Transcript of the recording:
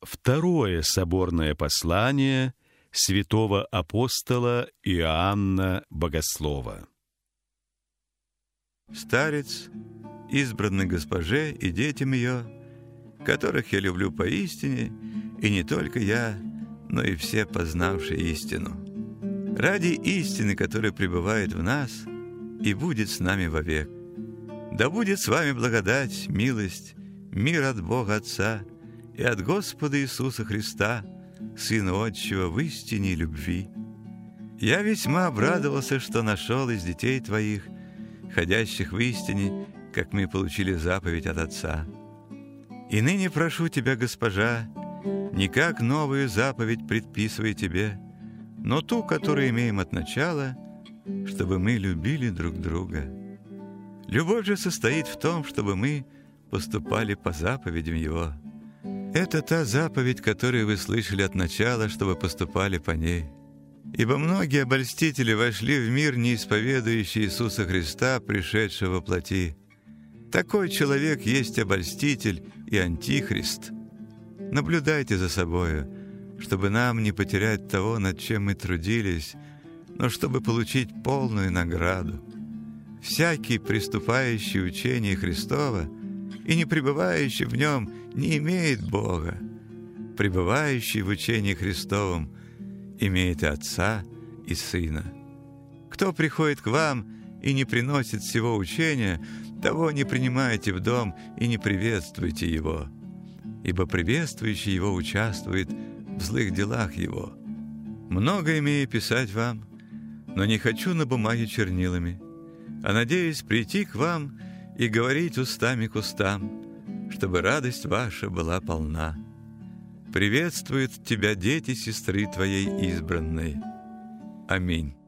Второе соборное послание святого апостола Иоанна Богослова. Старец, избранный госпоже и детям ее, которых я люблю поистине, и не только я, но и все познавшие истину. Ради истины, которая пребывает в нас и будет с нами вовек. Да будет с вами благодать, милость, мир от Бога Отца и от Господа Иисуса Христа, Сына Отчего, в истине и любви. Я весьма обрадовался, что нашел из детей твоих, ходящих в истине, как мы получили заповедь от Отца. И ныне прошу тебя, госпожа, не как новую заповедь предписывай тебе, но ту, которую имеем от начала, чтобы мы любили друг друга. Любовь же состоит в том, чтобы мы поступали по заповедям Его. Это та заповедь, которую вы слышали от начала, чтобы поступали по ней. Ибо многие обольстители вошли в мир, не исповедующий Иисуса Христа, пришедшего во плоти. Такой человек есть обольститель и антихрист. Наблюдайте за собою, чтобы нам не потерять того, над чем мы трудились, но чтобы получить полную награду. Всякий, приступающий учение Христова и не пребывающий в нем, не имеет Бога. Пребывающий в учении Христовом имеет и Отца, и Сына. Кто приходит к вам и не приносит всего учения, того не принимайте в дом и не приветствуйте его, ибо приветствующий его участвует в злых делах его. Много имею писать вам, но не хочу на бумаге чернилами, а надеюсь прийти к вам и говорить устами к устам, чтобы радость ваша была полна. Приветствуют тебя дети сестры твоей избранной. Аминь.